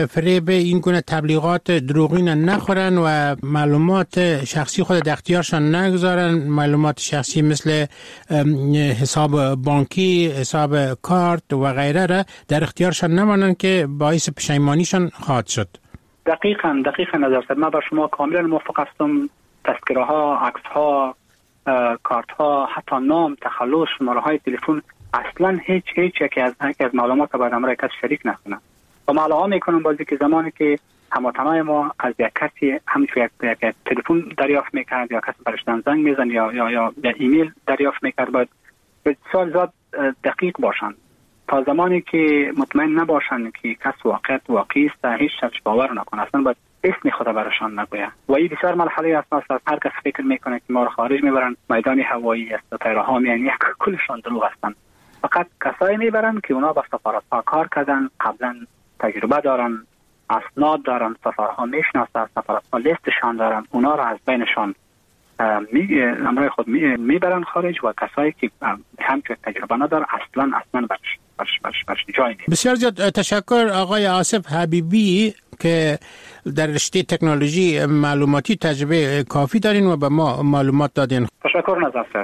فریب این گونه تبلیغات دروغین نخورن و معلومات شخصی خود در اختیارشان نگذارن، معلومات شخصی مثل حساب بانکی، حساب کارت و غیره را در اختیارشان نمانن که باعث پشیمانیشان خواهد شد. دقیقاً نظر صاحب، من با شما کاملا موافق هستم. تذکره ها، عکس ها، کارت ها، حتی نام، تخلص، شماره های تلفن، اصلا هیچ یکی از معلومات باید امر کس شریک نکنه. و معلومات میکنم بازی که زمانی که هموطنای ما از یک کسی همینطور یک تلفن دریافت میکرد یا کسی برش زنگ میزن یا ایمیل دریافت میکرد، باید بسیار زیاد دقیق باشند تا زمانی که مطمئن نباشند که کس واقعی است هیچ شخص باور نکنه، اصلا باید اسم خدا برشان نگویه. و این بسیار مرحله است. هر کس فکر میکنه که ما رو خارج میبرن میدان هوایی است، طیارها یعنی کلشان دروغ هستند. فقط کسایی میبرن که اونا با سفارت‌ها کار کردن، قبلا تجربه دارن، اسناد دارن، سفارت‌ها میشناسن، سفارت‌ها لیستشان دارن، اونا رو از بینشان امرای خود میبرن خارج و کسایی که همچون تجربه نداره اصلا برش جای نیست. بسیار زیاد تشکر آقای آصف حبیبی که در رشته تکنولوژی معلوماتی تجربه کافی دارین و به ما معلومات دادین. تشکر نظر صاحب.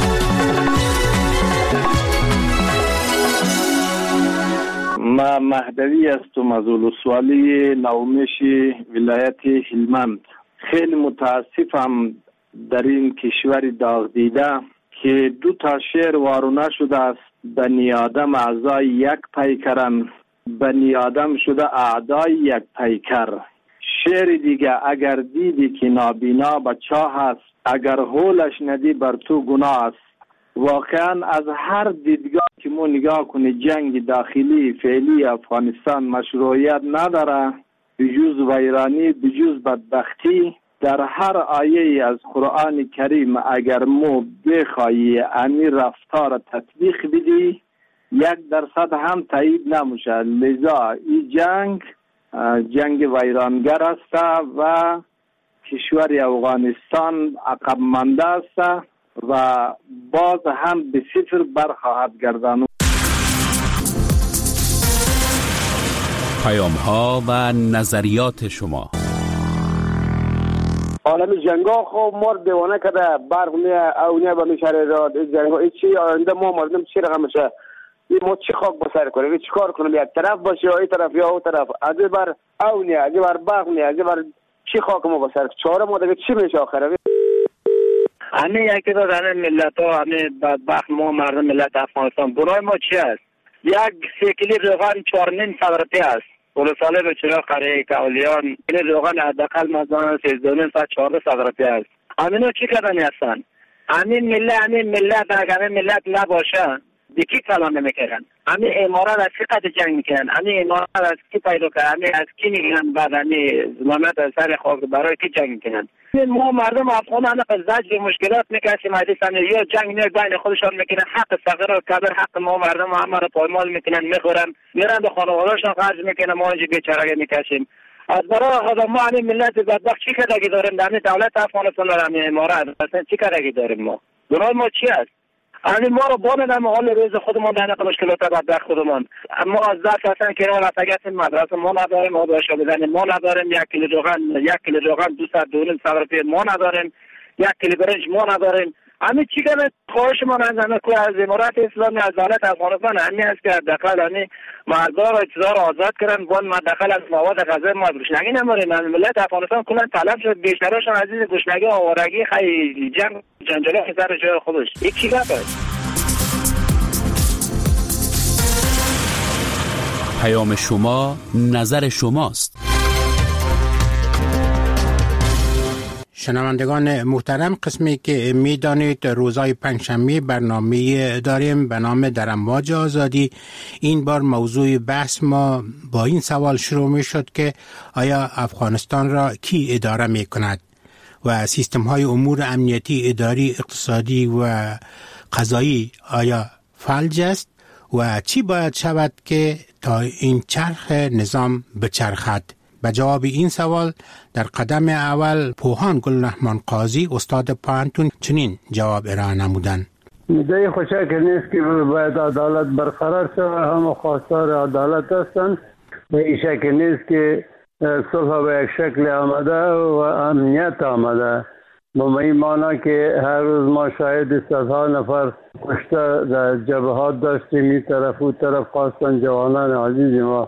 ما مهدوی هستم از ولسوالی نومیش ولایت هلمند. خیلی متاسفم در این کشور داغ دیده که 2 شعر وارونه شده است: بنی آدم اعضای یک پیکرن، بنی آدم شده اعضای یک پیکر. شعر دیگه: اگر دیدی که نابینا به چاه است، اگر هولش ندی بر تو گناه است. واقعا از هر دیدگاه که ما نگاه کنی جنگ داخلی فعلی افغانستان مشروعیت نداره بجز ویرانی، بجز بدبختی. در هر آیه از قرآن کریم اگر ما بخوایی امی رفتار تطبیق بدی 1% هم تایید نمیشه. لذا این جنگ ویرانگر است و کشور افغانستان عقب مانده است و باز هم به صفر برخواهد گرداند. پیام‌ها و نظریات شما. عالم جنگا خو مر دیوانه کده برق می اونیا به میشاره را جنگا چی آینده ما مردم چی رقم شه این ما چی خاک بسر کنیم چی کار کنیم یک طرف باشه یا این طرف یا اون طرف از بر اونیا از بر برق می از بر چی خاک ما بسر چهار ما دیگه چی میشه آخره. همه یکی دو دانه ملت ها همه بدبخت ما مردم ملت افغانستان برای ما چی است؟ 1 کیلو روغن 4.5 روپیه است. ولسوالی به چرا قره کولیان این روغن حداقل مثلا 1314 روپیه است. همینا چی کردنی هستن؟ همین ملت اگر همین ملت نباشه دیگه کلام نمیکنن. همین امارات از چی قد جنگ میکنن؟ همین امارات از کی پیدا کردن؟ همین از کی میگن بعد همین ظلمت از سر خاک برای کی جنگ میکنن؟ ما مردم افغان انا زجر مشکلات میکشیم حدیثا یا جنگ نه بین خودشان میکنن، حق صغیر و کبیر حق ما مردم همه رو پایمال میکنن، میخورن میرن به خانواده‌شان خرج میکنن، ما اینجا بیچاره میکشیم. از برای خدا ما همین ملت بدبخت چی کردگی داریم؟ در دولت افغانستان همین امارات اصلا چی کردگی داریم؟ ما برای ما چی است؟ همین ما رو بانم حال روز خودمون در مشکلات بدبخت خودمون. اما از ذات اصلا کنار رفتگت مدرسه ما نداریم، آبش بزنیم ما نداریم، 1 کیلو روغن 200 روپیه ما نداریم، 1 کیلو برنج ما نداریم. همین چی کنه خواهش ما نزنه که از امارات اسلامی از دولت افغانستان همین است که حداقل همین مردار و اجزار آزاد کردن وان حداقل از مواد غذایی ما گوشنگی نماریم. ملت افغانستان کلا طلب شد بیشترشون عزیز گوشنگی آوارگی خیلی جنجالی سر جای خودش. این چی گفته؟ پیام شما نظر شماست. شنوندگان محترم، قسمی که میدانید روزهای پنجشنبه برنامه داریم به نام در امواج آزادی. این بار موضوع بحث ما با این سوال شروع می شد که آیا افغانستان را کی اداره می کند و سیستم های امور امنیتی، اداری، اقتصادی و قضایی آیا فلج است و چی باید شود که تا این چرخ نظام بچرخد؟ به جواب این سوال در قدم اول پوهان گلرحمان قاضی استاد پانتون چنین جواب ارائه نمودند. ایده خوشک نیست که باید عدالت برقرار شود، همه خواستار عدالت هستند و این شکل نیست که صلح به یک شکل آمده و امنیت آمده. با این معنی که هر روز ما شاهد صدها نفر کشته در جبهات داشتیم، این طرف و طرف خواستن جوانان عزیز ما.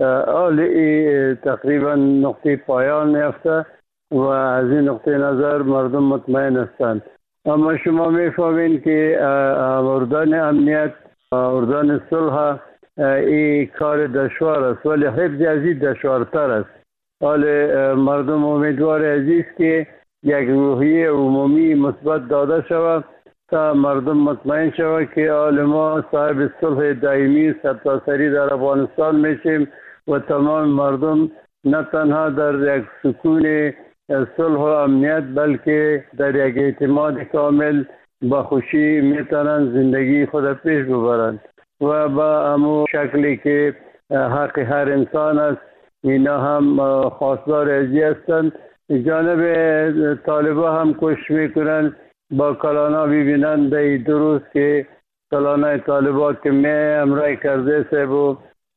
حال تقریبا نقطه پایان میفته و از این نقطه نظر مردم مطمئن هستند. اما شما میفهمین که آوردن امنیت، آوردن صلح این کار دشوار است، ولی حفظ از این دشوارتر است. حال مردم امیدوار عزیز که یک روحیه عمومی مثبت داده شود تا مردم مطمئن شود که حال ما صاحب صلح دائمی سرتاسری در افغانستان میشیم و تمام مردم نه تنها در یک سکون صلح و امنیت بلکه در یک اعتماد کامل با خوشی میتونن زندگی خود پیش ببرند و با همون شکلی که حق هر انسان است اینا هم خواستار ازی هستند. جانب طالبا هم کوشش میکنن با کلانا ببینن در دروز که کلانای طالبا که می امرای کرده صاحب و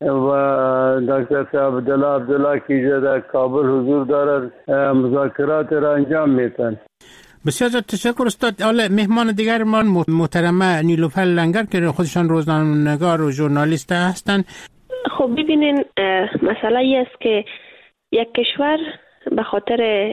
دکتر صاحب عبدالله که در کابل حضور دارد مذاکرات را انجام میتن. بسیار تشکر استاد. حالا مهمان دیگر ما محترمه نیلوفر لنگر که خودشان روزنامه‌نگار و ژورنالیست هستند. خب ببینین مسئله ای است که یک کشور به خاطر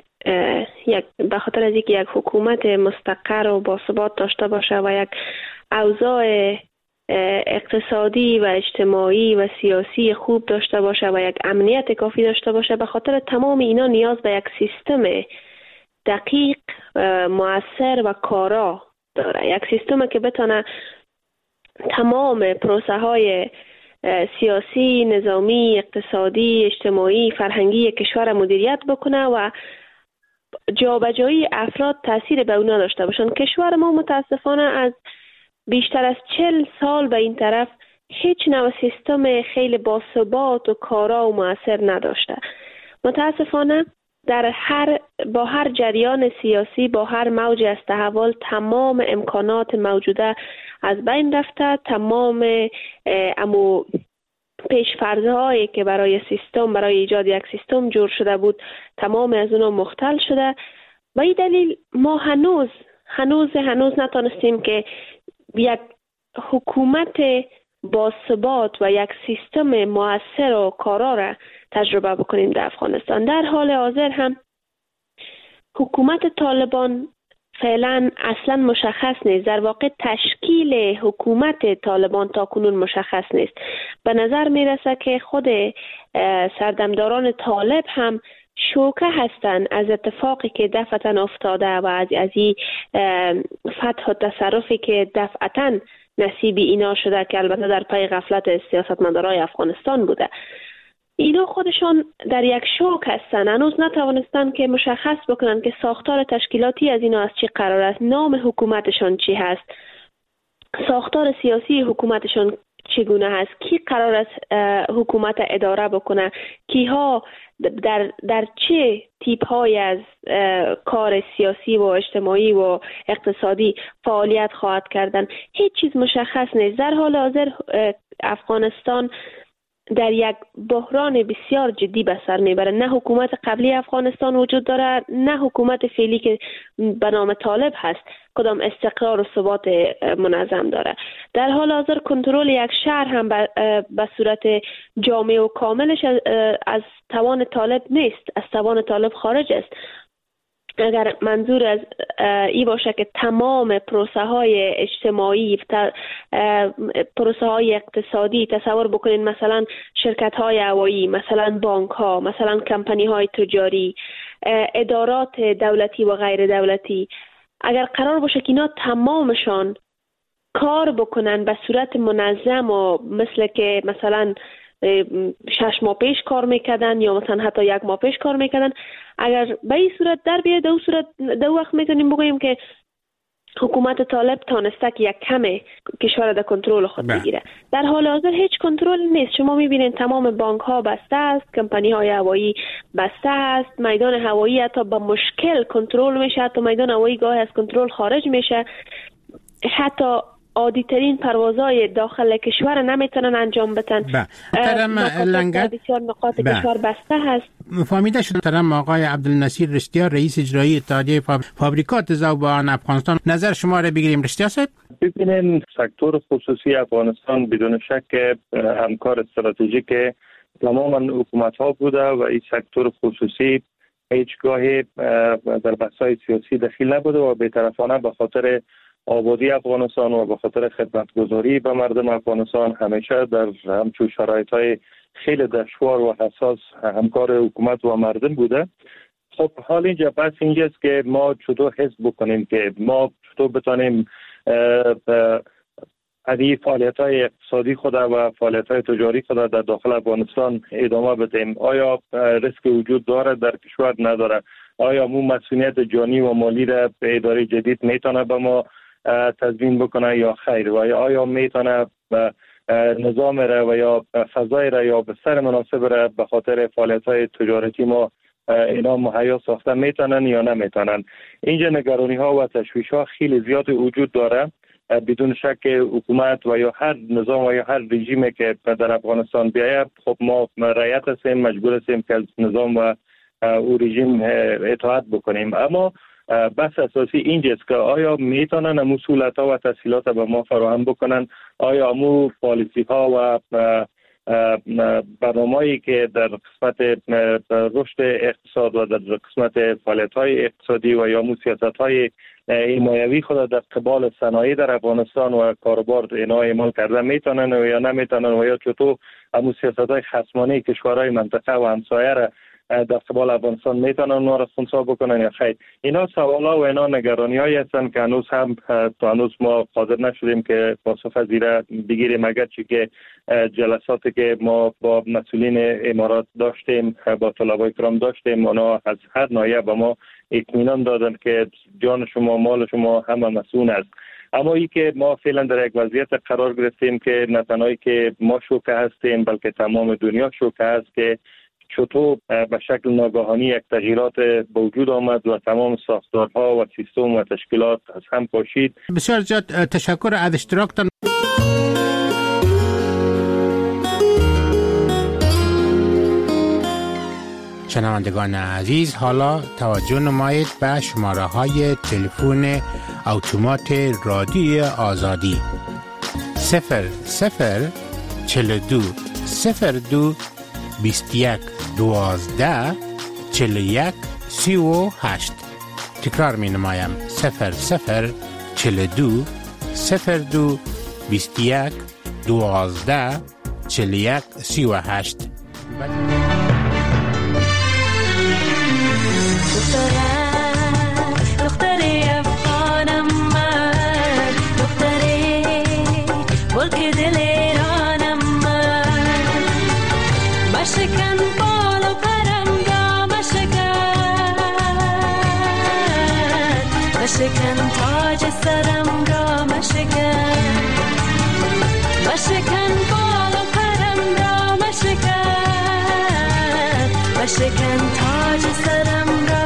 از اینکه یک حکومت مستقر و باثبات داشته باشه و یک اوضاع اقتصادی و اجتماعی و سیاسی خوب داشته باشه و یک امنیت کافی داشته باشه، به خاطر تمام اینا نیاز به یک سیستم دقیق، مؤثر و کارا داره. یک سیستم که بتونه تمام پروسه های سیاسی، نظامی، اقتصادی، اجتماعی، فرهنگی کشور مدیریت بکنه و جابجایی افراد تاثیر به اونا داشته باشن. کشور ما متاسفانه از بیشتر از 40 سال به این طرف هیچ نوع سیستم خیلی باثبات و کارا و مؤثر نداشته. متاسفانه با هر جریان سیاسی، با هر موج از تحول، تمام امکانات موجوده از بین رفته. تمام پیش‌فرض‌هایی که برای ایجاد یک سیستم جور شده بود، تمام از اونها مختل شده. و این دلیل ما هنوز نتونستیم که یک حکومت باثبات و یک سیستم مؤثر و کارا را تجربه بکنیم در افغانستان. در حال حاضر هم حکومت طالبان فعلا اصلا مشخص نیست. در واقع تشکیل حکومت طالبان تا کنون مشخص نیست. به نظر میرسه که خود سردمداران طالب هم شوکه هستند از اتفاقی که دفعتاً افتاده و از این فتح و تصرفی که دفعتاً نصیبی اینا شده که البته در پی غفلت سیاستمدارای افغانستان بوده. اینا خودشان در یک شوک هستن، هنوز نتوانستن که مشخص بکنن که ساختار تشکیلاتی از اینا از چی قرار است، نام حکومتشان چی هست، ساختار سیاسی حکومتشان چگونه هست، کی قرار است حکومت اداره بکنه، کیها در چه تیپ های از کار سیاسی و اجتماعی و اقتصادی فعالیت خواهد کردن. هیچ چیز مشخص نیست. در حال حاضر افغانستان در یک بحران بسیار جدی به سر میبره. نه حکومت قبلی افغانستان وجود داره، نه حکومت فعلی که به نام طالب هست کدام استقرار و ثبات منظم داره. در حال حاضر کنترل یک شهر هم به صورت جامع و کاملش از توان طالب نیست، از توان طالب خارج است. اگر منظور از ای باشه که تمام پروسه های اجتماعی، پروسه های اقتصادی، تصور بکنین مثلا شرکت های هوایی، مثلا بانک ها، مثلا کمپانی های تجاری، ادارات دولتی و غیر دولتی، اگر قرار باشه که اینا تمامشان کار بکنن به صورت منظم و مثل که مثلا 6 ماه پیش کار میکردن یا مثلا حتی 1 ماه پیش کار میکردن، اگر به این صورت در بیاد در وقت میتونیم بگوییم که حکومت طالب تانسته که یک کم کشور در کنترل خود بگیره. در حال حاضر هیچ کنترل نیست. شما میبینید تمام بانک ها بسته است، کمپانی های هوایی بسته است، میدان هوایی حتی با مشکل کنترل میشه، حتی میدان هوایی گاهی از کنترل خارج میشه، حتی عادی ترین پروازهای داخل کشور نمیتونن انجام بدن. بسیار نقاط کشور بسته هست. فهمیده شد محترم آقای عبدالنصیر رشتیار، رئیس اجرایی اتحادیه فابریکات ذوبان افغانستان، نظر شما را بگیریم. رشتیار صاحب، ببینیم سکتور خصوصی افغانستان بدون شک همکار استراتژیک تمام حکومت‌ها بوده و این سکتور خصوصی هیچگاهی در بحث‌های سیاسی دخیل نبوده و بی‌طرفانه به خاطر آبادی افغانستان و به خاطر خدمتگزاری به مردم افغانستان همیشه در همچون شرایط‌های خیلی دشوار و حساس همکار حکومت و مردم بوده. خب حال اینجا بس اینجاست که ما چطور حس بکنیم که ما چطور بتانیم ادی فعالیت‌های اقتصادی خود و فعالیت‌های تجاری خود در داخل افغانستان ادامه بدیم. آیا ریسک وجود داره در کشور نداره؟ آیا مو مسئولیت جانی و مالی را به اداره جدید میتونه به ما تضمین بکنه یا خیر؟ و آیا میتونه نظام را و یا فضای را یا بستر مناسب را به خاطر فعالیت‌های تجارتی ما اینا مهیا ساخته میتونن یا نمیتونن؟ اینجا نگرانی ها و تشویش ها خیلی زیاد وجود داره. بدون شک حکومت و یا هر نظام و یا هر رژیمی که در افغانستان بیاید، خب ما رعایت هستیم، مجبور هستیم که از نظام و او رژیم اطاعت بکنیم. اما بحث اساسی اینجاست که آیا میتونن امو سهولت‌ها و تسهیلات به ما فراهم بکنن؟ آیا امو پالیسی ها و برنامه‌ای که در قسمت رشد اقتصاد و در قسمت فعالیت‌های اقتصادی و یا سیاست‌های حمایوی خود در قبال صنایع در افغانستان و کاروبار اینا اعمال کرده میتونن و یا نمیتونن و یا چطور امو سیاست‌های خصمانه کشورهای منطقه و همسایه را در قبال افغانستان میتونن اونها را خنثی بکنن یا خیر؟ اینا سوالا و اینا نگرانی‌هایی هستند که هنوز هم تا هنوز ما قادر نشدیم که پاسخ از اینا بگیریم، اگرچه که جلساتی که ما با مسئولین امارات داشتیم، با طلبای کرام داشتیم، اونا از هر ناحیه به ما اطمینان دادن که جان شما مال شما همه مسئول است. اما ای که ما فعلا در یک وضعیت قرار گرفتیم که نه تنهایی که ما شوکه هستیم بلکه تمام دنیا شوکه است که چطور به شکل ناگهانی یک تغییرات به وجود آمد و تمام ساختارها و سیستم و تشکیلات از هم پاشید. بسیار زیاد تشکر از اشتراکتان. شنوندگان عزیز، حالا توجه نمایید به شماره های تلفن اتومات رادیوی آزادی 0042 02 21 12 41 38. تکرار می نمایم 0042 02 21 12 41 38. دختری افغانم من، دختری ملک دل ایرانم من، مشکن بال و پرم را مشکن تاج سرم را مشکن بال و پرم را مشکن تاج سرم را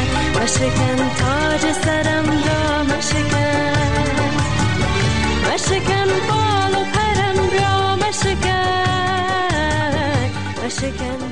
مشکن تاج سرم را مشکن شکن